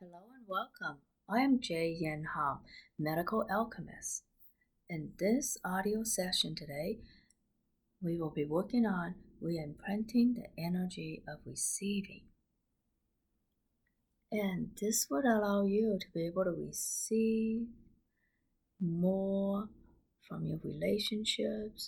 Hello and welcome. I am Jay Yen Ham, medical alchemist. In this audio session today, we will be working on re-imprinting the energy of receiving. And this would allow you to be able to receive more from your relationships,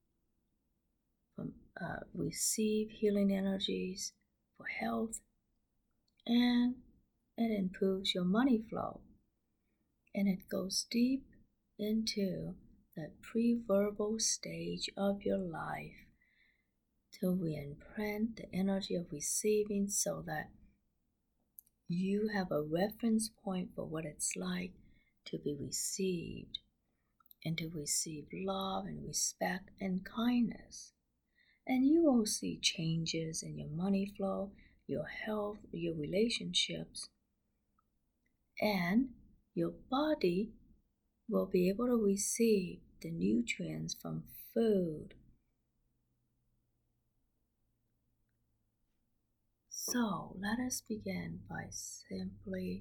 receive healing energies for health, and it improves your money flow. And it goes deep into the pre-verbal stage of your life to re-imprint the energy of receiving so that you have a reference point for what it's like to be received and to receive love and respect and kindness. And you will see changes in your money flow, your health, your relationships, and your body will be able to receive the nutrients from food. So let us begin by simply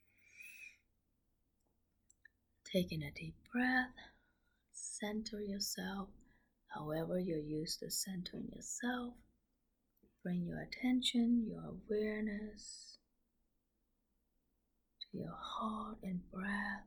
taking a deep breath. Center yourself however you're used to centering yourself. Bring your attention, your awareness to your heart and breath.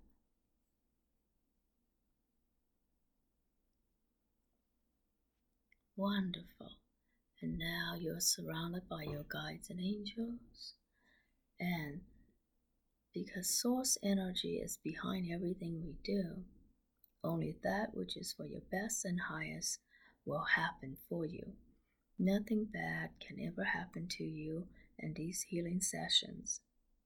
Wonderful. And now you're surrounded by your guides and angels. And because source energy is behind everything we do, only that which is for your best and highest will happen for you. Nothing bad can ever happen to you in these healing sessions.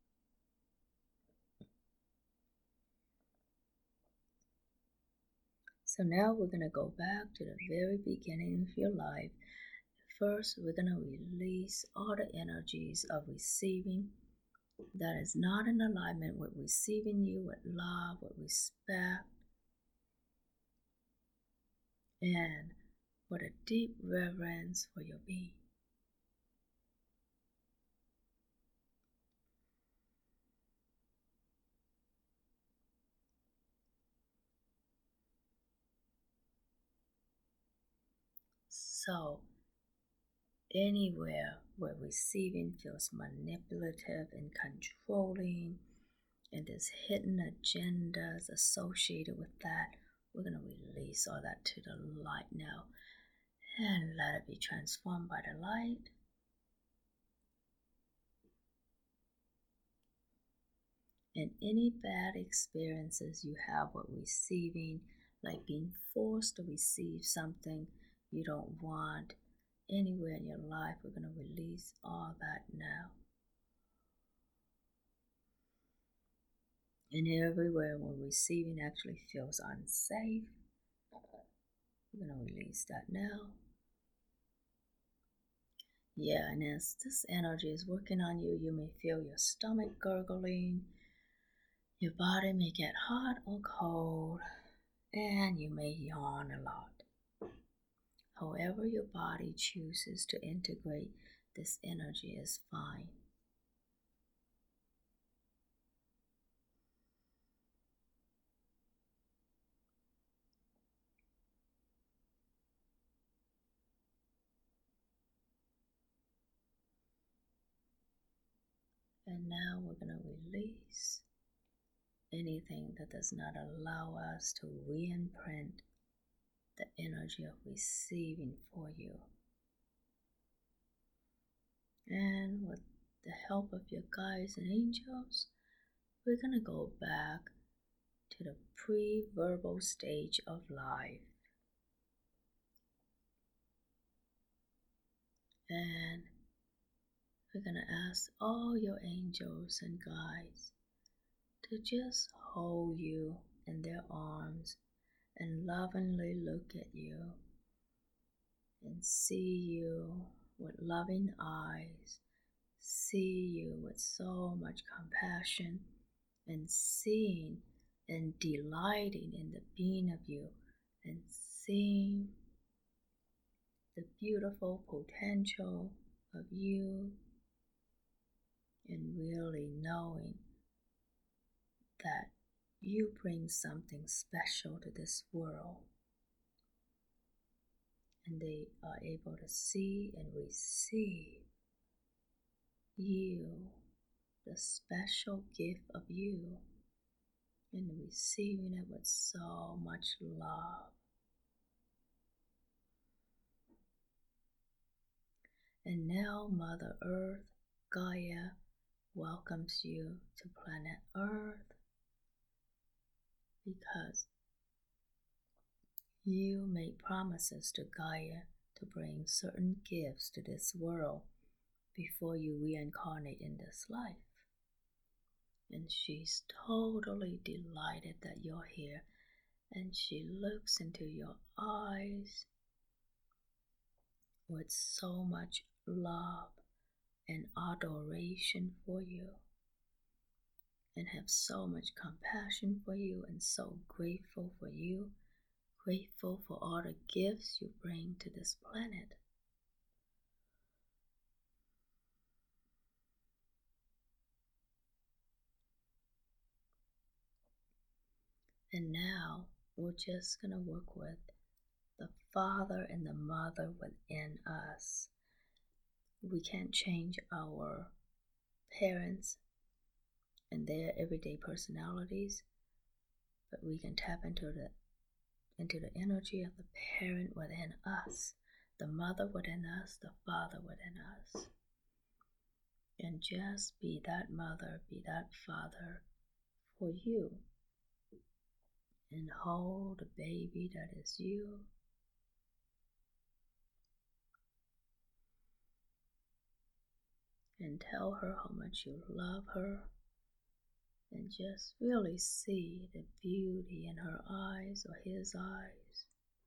So now we're going to go back to the very beginning of your life. First, we're going to release all the energies of receiving that is not in alignment with receiving you with love, with respect, and with a deep reverence for your being. So, anywhere where receiving feels manipulative and controlling, and there's hidden agendas associated with that, we're going to release all that to the light now and let it be transformed by the light. And any bad experiences you have with receiving, like being forced to receive something you don't want anywhere in your life, we're going to release all that now. And everywhere when receiving actually feels unsafe, we're going to release that now. Yeah, and as this energy is working on you, you may feel your stomach gurgling, your body may get hot or cold, and you may yawn a lot. However your body chooses to integrate this energy is fine. And now we're going to release anything that does not allow us to re-imprint the energy of receiving for you. And with the help of your guides and angels, we're going to go back to the pre-verbal stage of life. And we're going to ask all your angels and guides to just hold you in their arms and lovingly look at you and see you with loving eyes, see you with so much compassion, and seeing and delighting in the being of you, and seeing the beautiful potential of you, and really knowing that you bring something special to this world, and they are able to see and receive you, the special gift of you, and receiving it with so much love. And now Mother Earth, Gaia, welcomes you to planet Earth because you made promises to Gaia to bring certain gifts to this world before you reincarnate in this life. And she's totally delighted that you're here, and she looks into your eyes with so much love and adoration for you, and have so much compassion for you, and so grateful for you, grateful for all the gifts you bring to this planet. And now we're just going to work with the Father and the Mother within us. We can't change our parents and their everyday personalities, but we can tap into the energy of the parent within us, the mother within us, the father within us. And just be that mother, be that father for you. And hold the baby that is you. And tell her how much you love her. And just really see the beauty in her eyes or his eyes.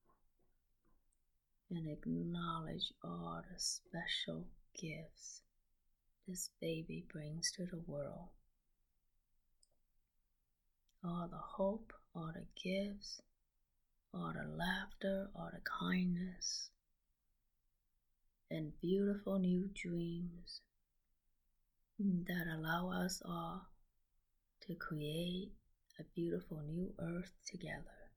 And acknowledge all the special gifts this baby brings to the world. All the hope, all the gifts, all the laughter, all the kindness, and beautiful new dreams that allow us all to create a beautiful new earth together.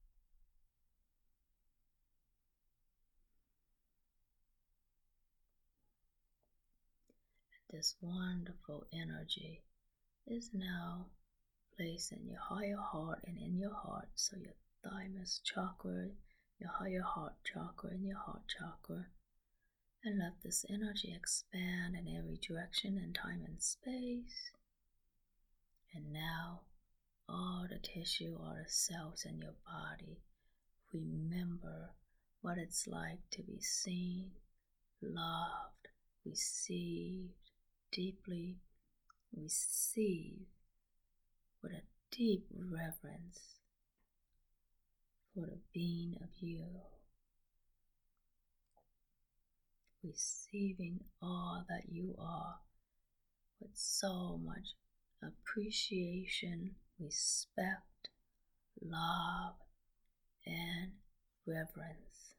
This wonderful energy is now placed in your higher heart and in your heart, so your thymus chakra, your higher heart chakra, and your heart chakra. And let this energy expand in every direction in time and space. And now, all the tissue, all the cells in your body, remember what it's like to be seen, loved, received, deeply received with a deep reverence for the being of you. Receiving all that you are with so much appreciation, respect, love, and reverence.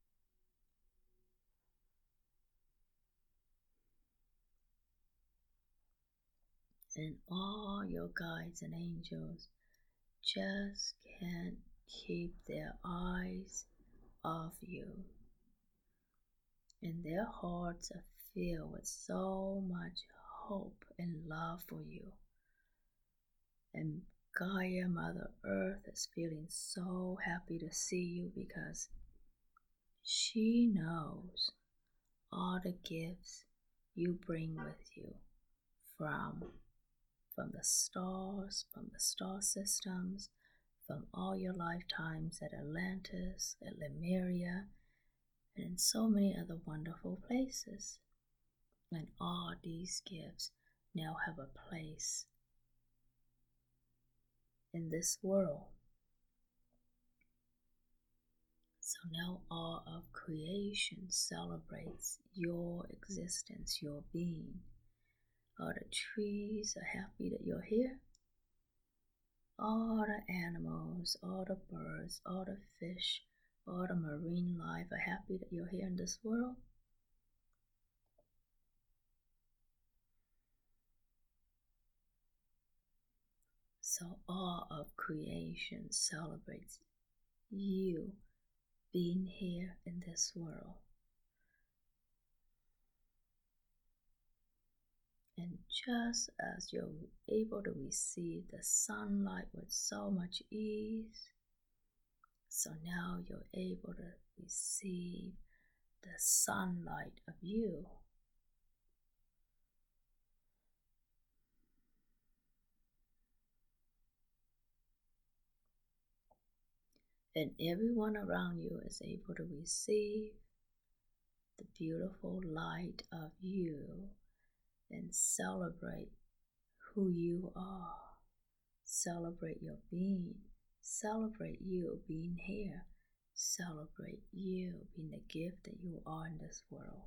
And all your guides and angels just can't keep their eyes off you. And their hearts are filled with so much hope and love for you. And Gaia, Mother Earth, is feeling so happy to see you because she knows all the gifts you bring with you from the stars, from the star systems, from all your lifetimes at Atlantis, at Lemuria, and in so many other wonderful places. And all these gifts now have a place in this world. So now all of creation celebrates your existence, your being. All the trees are happy that you're here. All the animals, all the birds, all the fish, all the marine life are happy that you're here in this world. So all of creation celebrates you being here in this world. And just as you're able to receive the sunlight with so much ease, so now you're able to receive the sunlight of you. And everyone around you is able to receive the beautiful light of you and celebrate who you are. Celebrate your being. Celebrate you being here. Celebrate you being the gift that you are in this world.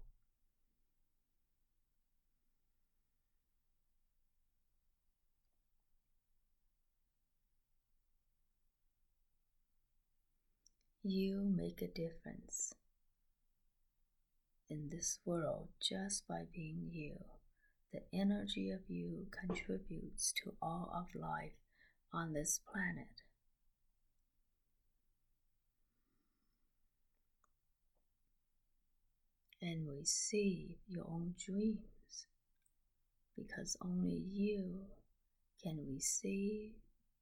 You make a difference in this world just by being you. The energy of you contributes to all of life on this planet. And receive your own dreams, because only you can receive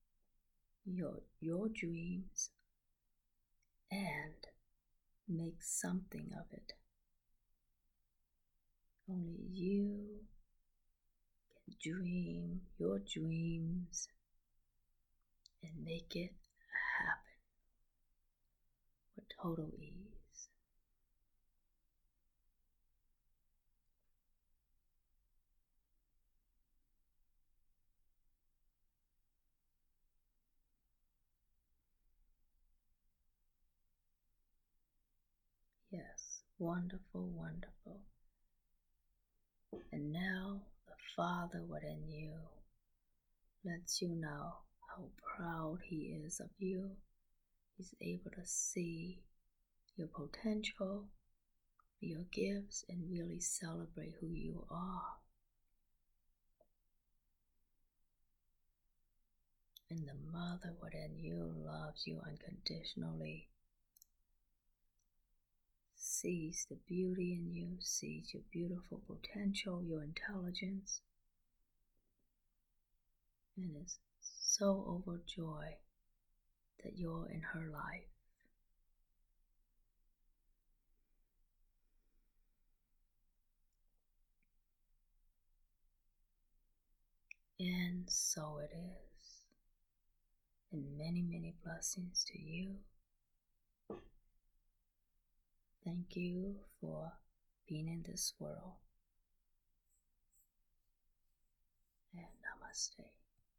your dreams and make something of it. Only you can dream your dreams and make it happen with total ease. Yes, wonderful, wonderful. And now the Father within you lets you know how proud He is of you. He's able to see your potential, your gifts, and really celebrate who you are. And the Mother within you loves you unconditionally, sees the beauty in you, sees your beautiful potential, your intelligence, and is so overjoyed that you're in her life. And so it is. And many, many blessings to you. Thank you for being in this world. And namaste.